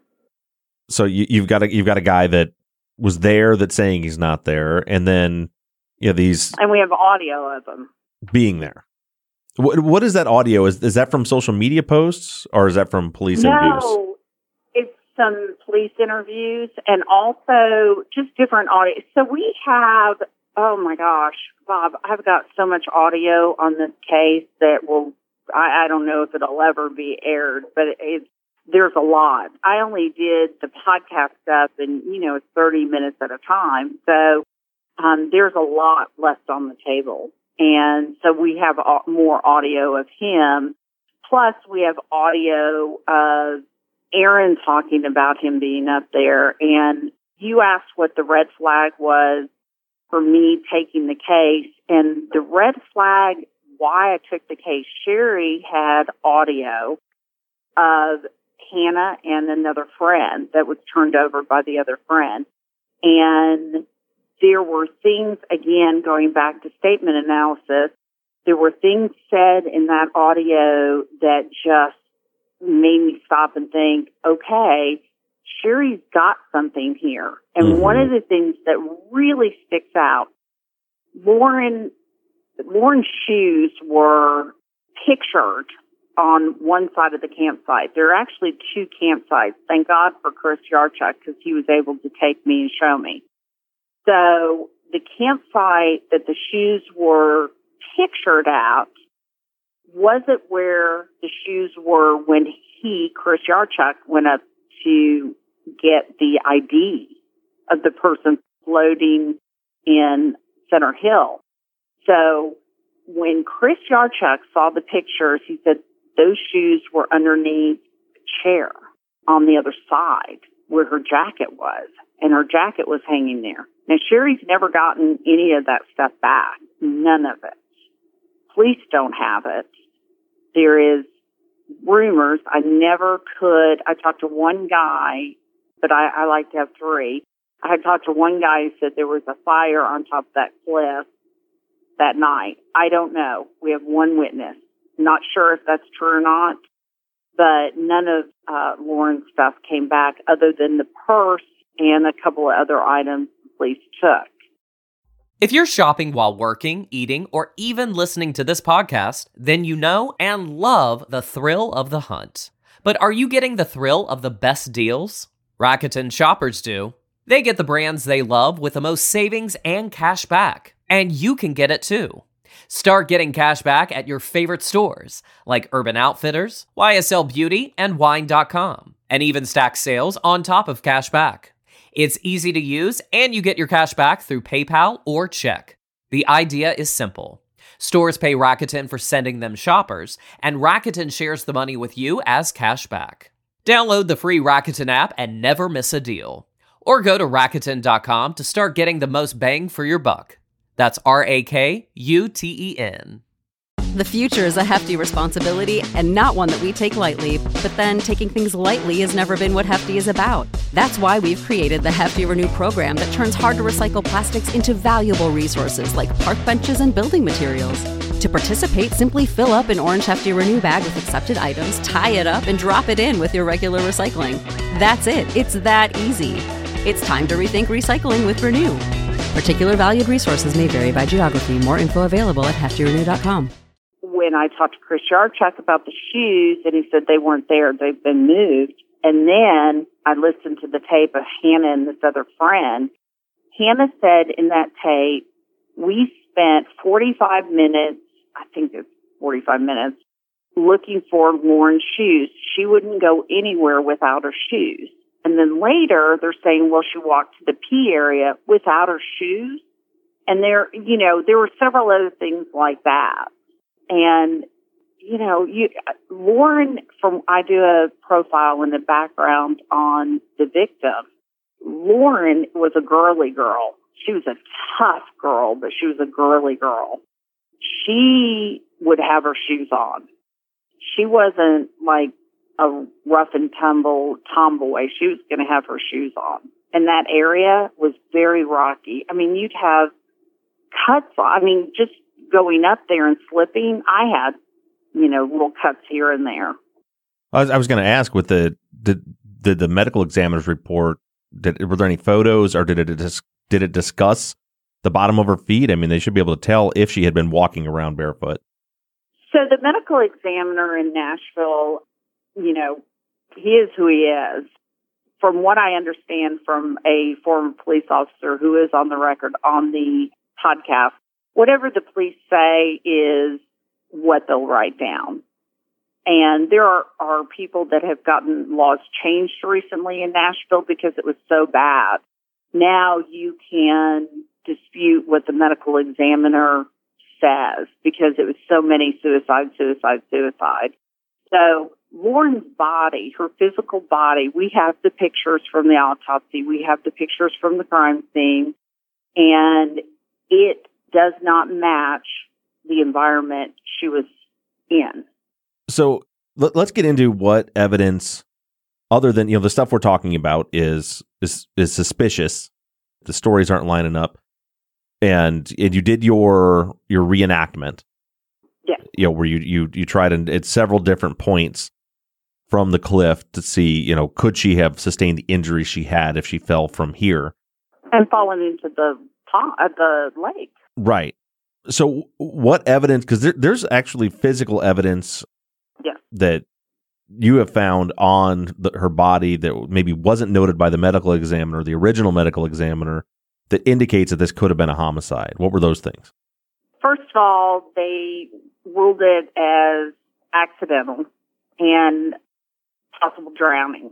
Speaker 2: So you, you've got a you've got a guy that was there that's saying he's not there, and then you know these,
Speaker 3: and we have audio of him
Speaker 2: being there. What what is that audio? Is is that from social media posts or is that from police
Speaker 3: no,
Speaker 2: interviews?
Speaker 3: No, it's some police interviews and also just different audio. So we have, oh my gosh, Bob, I've got so much audio on this case that will, I, I don't know if it'll ever be aired, but it's, there's a lot. I only did the podcast stuff and, you know, it's thirty minutes at a time. So um, there's a lot left on the table. And so we have more audio of him. Plus, we have audio of Aaron talking about him being up there. And you asked what the red flag was for me taking the case. And the red flag, why I took the case, Sherry had audio of Hannah and another friend that was turned over by the other friend. And there were things, again, going back to statement analysis, there were things said in that audio that just made me stop and think, okay, Sherry's got something here. And mm-hmm. one of the things that really sticks out, Lauren, Lauren's shoes were pictured on one side of the campsite. There are actually two campsites. Thank God for Chris Yarchuk because he was able to take me and show me. So the campsite that the shoes were pictured at wasn't where the shoes were when he, Chris Yarchuk, went up to get the I D of the person floating in Center Hill. So when Chris Yarchuk saw the pictures, he said those shoes were underneath a chair on the other side where her jacket was, and her jacket was hanging there. Now, Sherry's never gotten any of that stuff back. None of it. Police don't have it. There is rumors. I never could. I talked to one guy, but I, I like to have three. I had talked to one guy who said there was a fire on top of that cliff that night. I don't know. We have one witness. Not sure if that's true or not, but none of uh, Lauren's stuff came back other than the purse and a couple of other items the police took.
Speaker 4: If you're shopping while working, eating, or even listening to this podcast, then you know and love the thrill of the hunt. But are you getting the thrill of the best deals? Rakuten shoppers do. They get the brands they love with the most savings and cash back. And you can get it too. Start getting cash back at your favorite stores, like Urban Outfitters, Y S L Beauty, and Wine dot com, and even stack sales on top of cash back. It's easy to use, and you get your cash back through PayPal or check. The idea is simple. Stores pay Rakuten for sending them shoppers, and Rakuten shares the money with you as cash back. Download the free Rakuten app and never miss a deal. Or go to Rakuten dot com to start getting the most bang for your buck. That's R A K U T E N.
Speaker 1: The future is a hefty responsibility and not one that we take lightly, but then taking things lightly has never been what Hefty is about. That's why we've created the Hefty Renew program that turns hard-to-recycle plastics into valuable resources like park benches and building materials. To participate, simply fill up an orange Hefty Renew bag with accepted items, tie it up, and drop it in with your regular recycling. That's it. It's that easy. It's time to rethink recycling with Renew. Particular valued resources may vary by geography. More info available at hefty renew dot com.
Speaker 3: When I talked to Chris Yarchuk about the shoes, and he said they weren't there, they've been moved. And then I listened to the tape of Hannah and this other friend. Hannah said in that tape, we spent forty-five minutes, I think it's forty-five minutes, looking for Lauren's shoes. She wouldn't go anywhere without her shoes. And then later they're saying, well, she walked to the P area without her shoes. And there, you know, there were several other things like that. And, you know, you, Lauren, from, I do a profile in the background on the victim. Lauren was a girly girl. She was a tough girl, but she was a girly girl. She would have her shoes on. She wasn't like a rough and tumble tomboy. She was going to have her shoes on. And that area was very rocky. I mean, you'd have cuts. I mean, just going up there and slipping, I had, you know, little cuts here and there.
Speaker 2: I was, I was going to ask, with the did, did the medical examiner's report, did, were there any photos, or did it dis, did it discuss the bottom of her feet? I mean, they should be able to tell if she had been walking around barefoot.
Speaker 3: So the medical examiner in Nashville, you know, he is who he is. From what I understand from a former police officer who is on the record on the podcast, whatever the police say is what they'll write down. And there are, are people that have gotten laws changed recently in Nashville because it was so bad. Now you can dispute what the medical examiner says because it was so many suicide, suicide, suicide. So Lauren's body, her physical body, we have the pictures from the autopsy. We have the pictures from the crime scene. And it does not match the environment she was in.
Speaker 2: So let, let's get into what evidence, other than, you know, the stuff we're talking about is is is suspicious. The stories aren't lining up, and, and you did your your reenactment.
Speaker 3: Yeah.
Speaker 2: You know, where you you you tried and at several different points from the cliff to see, you know, could she have sustained the injury she had if she fell from here
Speaker 3: and fallen into the pond, uh, the lake.
Speaker 2: Right. So what evidence, because there, there's actually physical evidence
Speaker 3: yeah.
Speaker 2: that you have found on the, her body that maybe wasn't noted by the medical examiner, the original medical examiner, that indicates that this could have been a homicide. What were those things?
Speaker 3: First of all, they ruled it as accidental and possible drowning.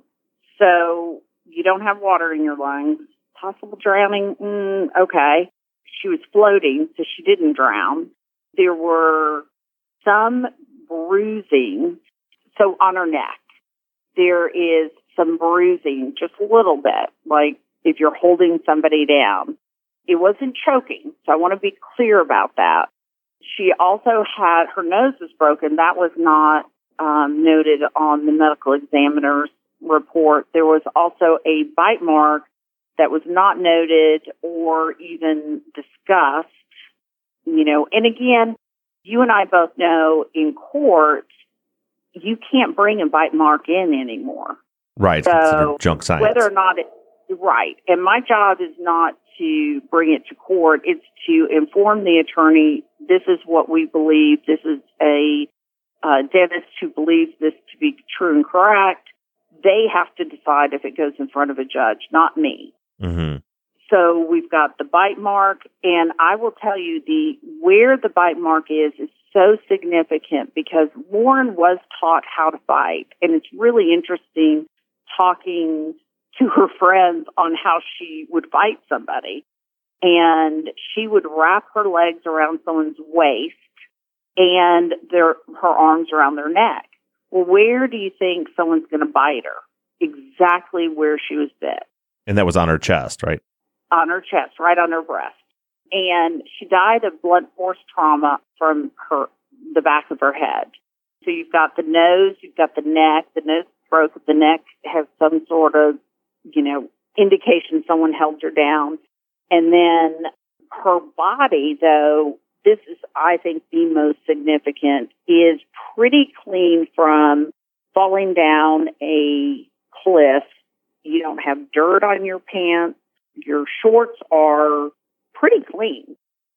Speaker 3: So you don't have water in your lungs. Possible drowning, mm, okay. She was floating, so she didn't drown. There were some bruising. So on her neck, there is some bruising, just a little bit, like if you're holding somebody down. It wasn't choking, so I want to be clear about that. She also had, her nose was broken. That was not um, noted on the medical examiner's report. There was also a bite mark that was not noted or even discussed, you know. And again, you and I both know in court, you can't bring a bite mark in anymore.
Speaker 2: Right.
Speaker 3: So
Speaker 2: it's considered junk science.
Speaker 3: Whether or not it, right. And my job is not to bring it to court. It's to inform the attorney, this is what we believe. This is a uh, dentist who believes this to be true and correct. They have to decide if it goes in front of a judge, not me.
Speaker 2: Mm-hmm.
Speaker 3: So we've got the bite mark, and I will tell you the where the bite mark is is so significant because Lauren was taught how to fight, and it's really interesting talking to her friends on how she would fight somebody. And she would wrap her legs around someone's waist and their her arms around their neck. Well, where do you think someone's going to bite her? Exactly where she was bit.
Speaker 2: And that was on her chest, right?
Speaker 3: On her chest, right on her breast. And she died of blunt force trauma from her the back of her head. So you've got the nose, you've got the neck. The nose broke, the neck has some sort of, you know, indication someone held her down. And then her body, though, this is, I think, the most significant, is pretty clean from falling down a cliff. You don't have dirt on your pants. Your shorts are pretty clean.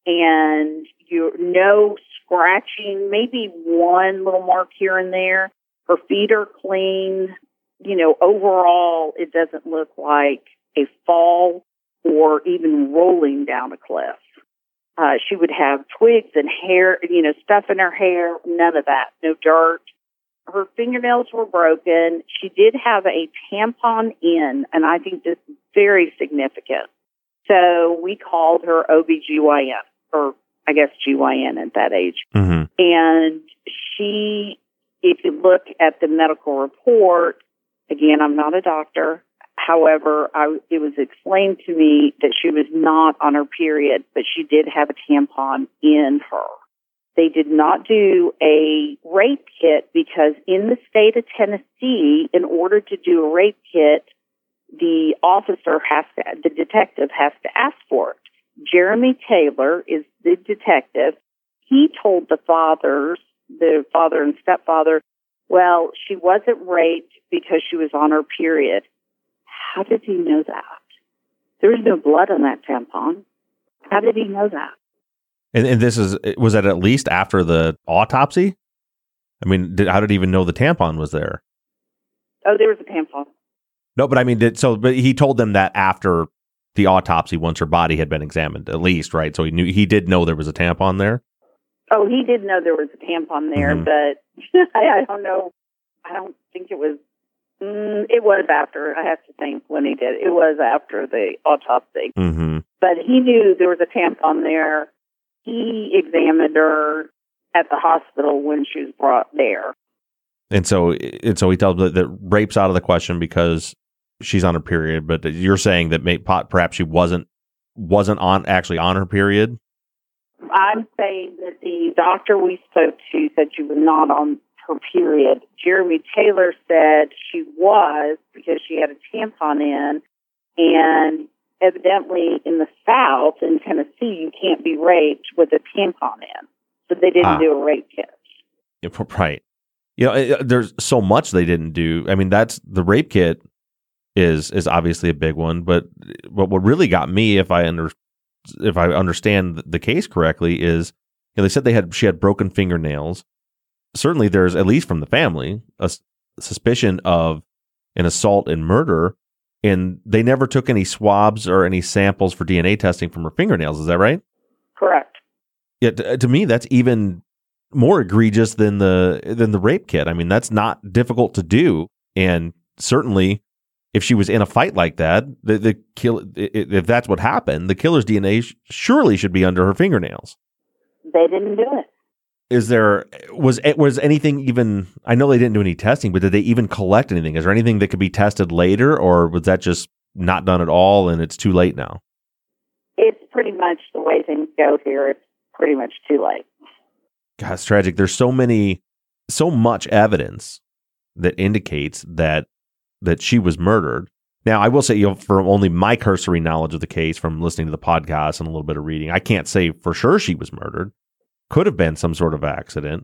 Speaker 3: And you no scratching, maybe one little mark here and there. Her feet are clean. You know, overall, it doesn't look like a fall or even rolling down a cliff. Uh, she would have twigs and hair, you know, stuff in her hair, none of that, no dirt. Her fingernails were broken. She did have a tampon in, and I think this is very significant. So we called her O B G Y N, or I guess G Y N at that age.
Speaker 2: Mm-hmm.
Speaker 3: And she, if you look at the medical report, again, I'm not a doctor. However, I, it was explained to me that she was not on her period, but she did have a tampon in her. They did not do a rape kit because in the state of Tennessee, in order to do a rape kit, the officer has to, the detective has to ask for it. Jeremy Taylor is the detective. He told the fathers, the father and stepfather, well, she wasn't raped because she was on her period. How did he know that? There was no blood on that tampon. How did he know that?
Speaker 2: And, and this is, was that at least after the autopsy? I mean, did, how did he even know the tampon was there?
Speaker 3: Oh, there was a tampon.
Speaker 2: No, but I mean, did, so, but he told them that after the autopsy, once her body had been examined, at least, right? So he knew, he did know there was a tampon there?
Speaker 3: Oh, he did know there was a tampon there,
Speaker 2: mm-hmm.
Speaker 3: but I, I don't know. I don't think it was, mm, it was after, I have to think when he did. It was after the autopsy.
Speaker 2: Mm-hmm.
Speaker 3: But he knew there was a tampon there. He examined her at the hospital when she was brought there.
Speaker 2: And so, and so he tells them that, that rape's out of the question because she's on her period. But you're saying that may, perhaps she wasn't wasn't on actually on her period.
Speaker 3: I'm saying that the doctor we spoke to said she was not on her period. Jeremy Taylor said she was because she had a tampon in, and evidently in the South, in Tennessee, you can't be raped with a tampon in. So they didn't ah. do a rape kit.
Speaker 2: Yeah, right. You know, it, there's so much they didn't do. I mean, that's the rape kit is is obviously a big one, but but what really got me, if I under if I understand the case correctly, is you know, they said they had she had broken fingernails. Certainly, there's at least from the family a suspicion of an assault and murder. And they never took any swabs or any samples for D N A testing from her fingernails. Is that right?
Speaker 3: Correct.
Speaker 2: Yeah, to, to me, that's even more egregious than the than the rape kit. I mean, that's not difficult to do. And certainly, if she was in a fight like that, the, the kill if that's what happened, the killer's D N A sh- surely should be under her fingernails.
Speaker 3: They didn't do it.
Speaker 2: Is there was was anything even? I know they didn't do any testing, but did they even collect anything? Is there anything that could be tested later, or was that just not done at all, and it's too late now?
Speaker 3: It's pretty much the way things go here. It's pretty much too late.
Speaker 2: God, it's tragic. There's so many, so much evidence that indicates that that she was murdered. Now, I will say, you know, from only my cursory knowledge of the case, from listening to the podcast and a little bit of reading, I can't say for sure she was murdered. Could have been some sort of accident.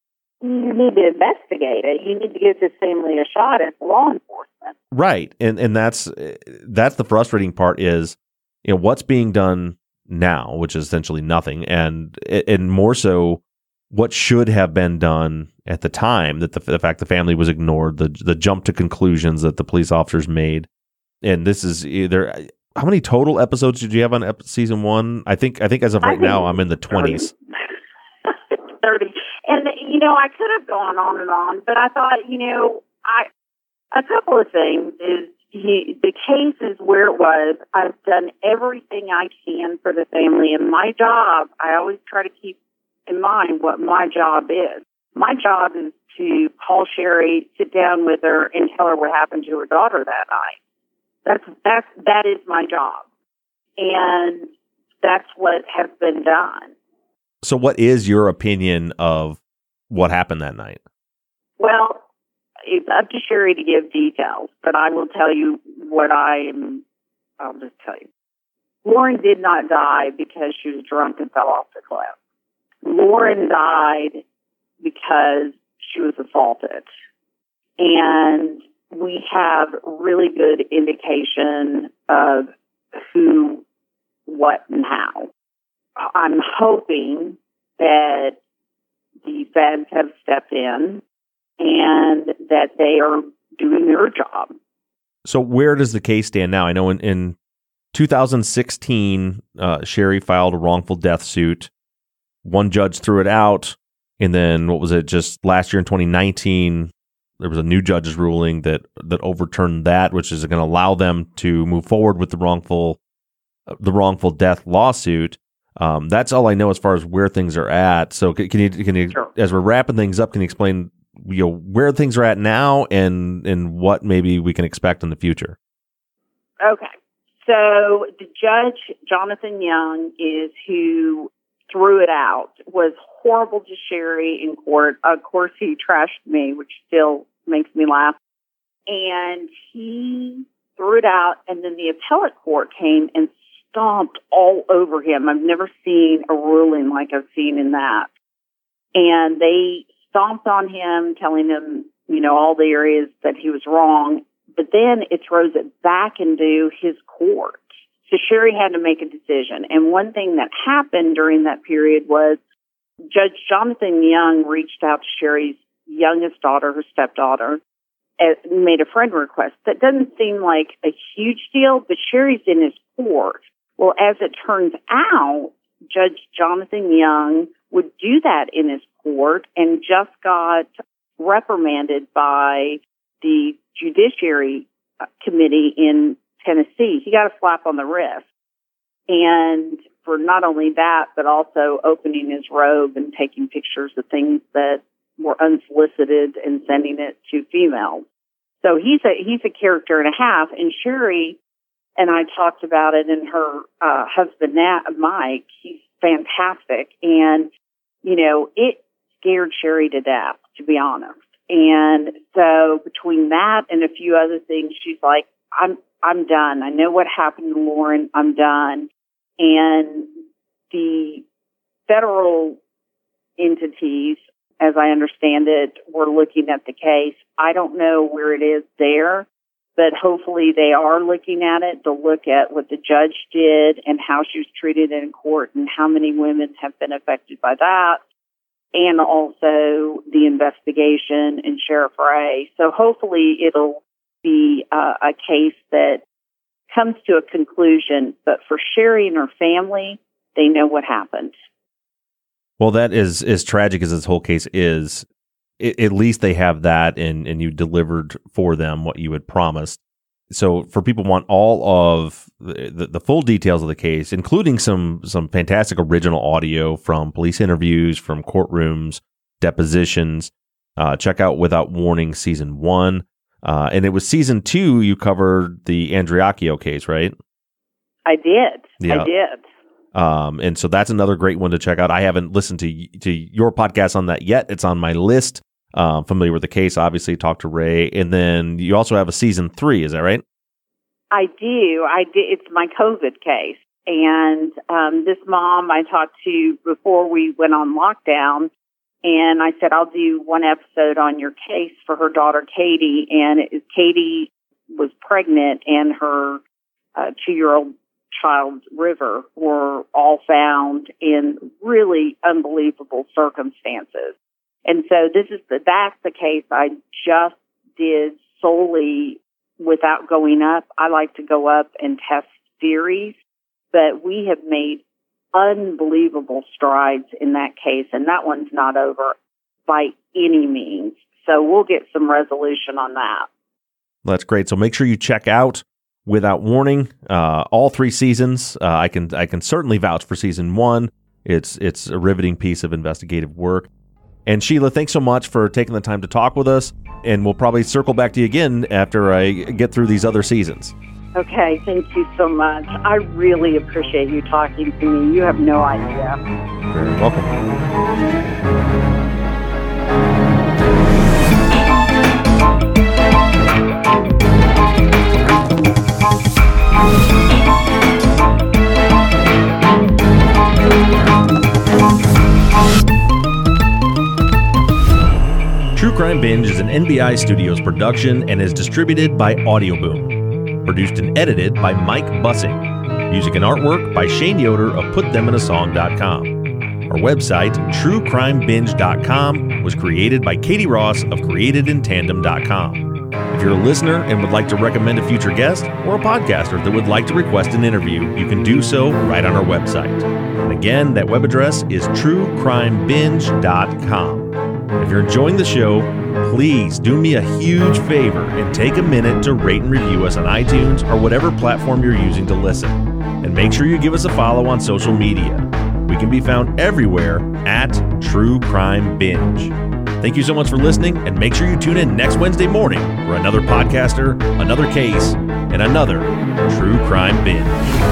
Speaker 3: You need to investigate it. You need to give this family a shot as law enforcement.
Speaker 2: Right. And and that's that's the frustrating part is, you know, what's being done now, which is essentially nothing, and and more so what should have been done at the time, that the, the fact the family was ignored, the the jump to conclusions that the police officers made. And this is either, how many total episodes did you have on ep- season one? I think I think as of right now, I'm in the twenties.
Speaker 3: thirty. And, you know, I could have gone on and on, but I thought, you know, I a couple of things is he, the case is where it was. I've done everything I can for the family, and my job, I always try to keep in mind what my job is. My job is to call Sherry, sit down with her, and tell her what happened to her daughter that night. That's that's that is my job, and that's what has been done.
Speaker 2: So, what is your opinion of what happened that night?
Speaker 3: Well, it's up to Sherry to give details, but I will tell you what I am. I'll just tell you. Lauren did not die because she was drunk and fell off the cliff. Lauren died because she was assaulted. And we have really good indication of who, what, and how. I'm hoping that the feds have stepped in and that they are doing their job.
Speaker 2: So where does the case stand now? I know in, in two thousand sixteen, uh, Sherry filed a wrongful death suit. One judge threw it out. And then what was it? Just last year in twenty nineteen, there was a new judge's ruling that, that overturned that, which is going to allow them to move forward with the wrongful, the wrongful death lawsuit. Um, that's all I know as far as where things are at. So can, can you, can you,
Speaker 3: Sure.
Speaker 2: as we're wrapping things up, can you explain, you know, where things are at now and, and what maybe we can expect in the future?
Speaker 3: Okay. So the judge, Jonathan Young, is who threw it out, was horrible to Sherry in court. Of course, he trashed me, which still makes me laugh. And he threw it out, and then the appellate court came and stomped all over him. I've never seen a ruling like I've seen in that. And they stomped on him, telling him, you know, all the areas that he was wrong. But then it throws it back into his court. So Sherry had to make a decision. And one thing that happened during that period was Judge Jonathan Young reached out to Sherry's youngest daughter, her stepdaughter, and made a friend request. That doesn't seem like a huge deal, but Sherry's in his court. Well, as it turns out, Judge Jonathan Young would do that in his court and just got reprimanded by the Judiciary Committee in Tennessee. He got a slap on the wrist. And for not only that, but also opening his robe and taking pictures of things that were unsolicited and sending it to females. So he's a, he's a character and a half. And Sherry and I talked about it, and her uh, husband, Nat, Mike, he's fantastic. And, you know, it scared Sherry to death, to be honest. And so between that and a few other things, she's like, I'm, I'm done. I know what happened to Lauren. I'm done. And the federal entities, as I understand it, were looking at the case. I don't know where it is there, but hopefully they are looking at it. They'll look at what the judge did and how she was treated in court and how many women have been affected by that, and also the investigation and Sheriff Ray. So hopefully it'll be uh, a case that comes to a conclusion. But for Sherry and her family, they know what happened.
Speaker 2: Well, that is as tragic as this whole case is. It, at least they have that, and, and you delivered for them what you had promised. So for people who want all of the, the, the full details of the case, including some some fantastic original audio from police interviews, from courtrooms, depositions, uh, check out Without Warning Season one. Uh, and it was Season two you covered the Andriacchio case, right?
Speaker 3: I did.
Speaker 2: Yeah.
Speaker 3: I did.
Speaker 2: Um, and so that's another great one to check out. I haven't listened to to your podcast on that yet. It's on my list. Uh, familiar with the case, obviously. Talked to Ray, and then you also have a season three. Is that right?
Speaker 3: I do. I did. It's my COVID case, and um, this mom I talked to before we went on lockdown, and I said I'll do one episode on your case for her daughter Katie, and it, Katie was pregnant, and her uh, two-year-old child, River, were all found in really unbelievable circumstances. And so this is the, that's the case I just did solely without going up. I like to go up and test theories, but we have made unbelievable strides in that case, and that one's not over by any means. So we'll get some resolution on that.
Speaker 2: That's great. So make sure you check out Without Warning, uh, all three seasons. Uh, I can I can certainly vouch for season one. It's it's a riveting piece of investigative work. And Sheila, thanks so much for taking the time to talk with us. And we'll probably circle back to you again after I get through these other seasons.
Speaker 3: Okay, thank you so much. I really appreciate you talking to me. You have no idea.
Speaker 2: Very welcome. is an N B I Studios production and is distributed by Audioboom. Produced and edited by Mike Bussing. Music and artwork by Shane Yoder of put them in a song dot com. Our website, true crime binge dot com, was created by Katie Ross of created in tandem dot com. If you're a listener and would like to recommend a future guest or a podcaster that would like to request an interview, you can do so right on our website. And again, that web address is true crime binge dot com. If you're enjoying the show, please do me a huge favor and take a minute to rate and review us on iTunes or whatever platform you're using to listen. And make sure you give us a follow on social media. We can be found everywhere at True Crime Binge. Thank you so much for listening, and make sure you tune in next Wednesday morning for another podcaster, another case, and another True Crime Binge.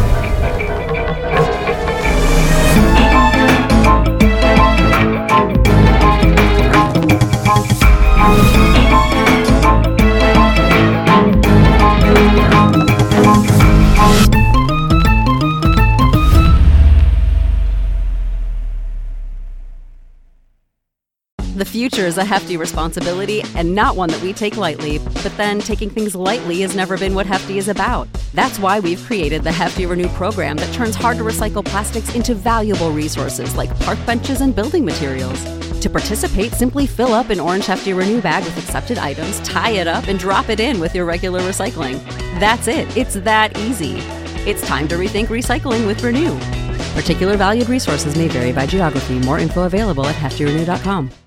Speaker 1: The future is a hefty responsibility and not one that we take lightly, but then taking things lightly has never been what Hefty is about. That's why we've created the Hefty Renew program that turns hard-to-recycle plastics into valuable resources like park benches and building materials. To participate, simply fill up an orange Hefty Renew bag with accepted items, tie it up, and drop it in with your regular recycling. That's it. It's that easy. It's time to rethink recycling with Renew. Particular valued resources may vary by geography. More info available at hefty renew dot com.